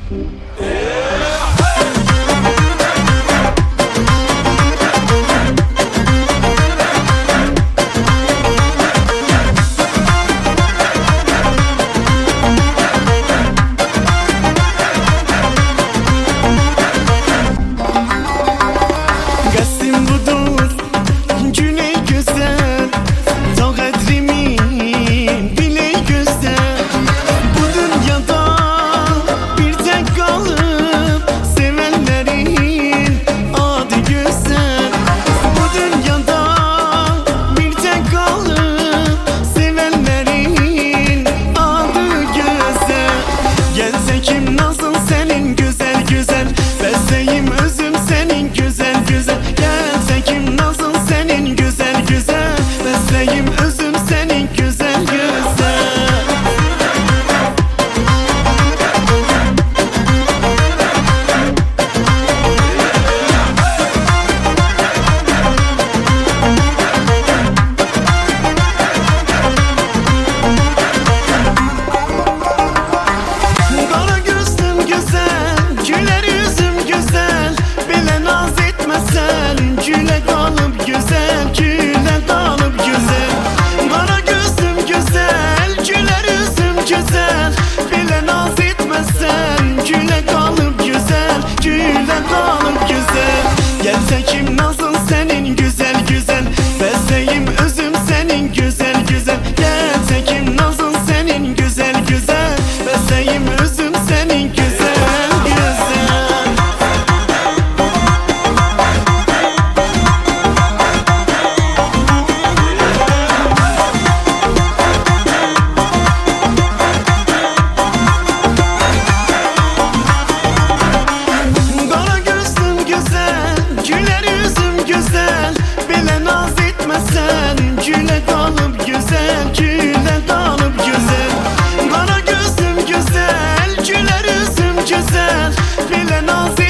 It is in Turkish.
Gerçekim nazın senin güzel güzel, besleyim özüm senin güzel güzel. Gerçekim nazın senin güzel güzel, besleyim özüm senin güzel güzel. Kara gözlüm güzel, güler yüzüm güzel, bile naz etmesen güle kalıp güzel, güle kalıp güzel. Kara gözlüm güzel, güler yüzüm güzel, bile naz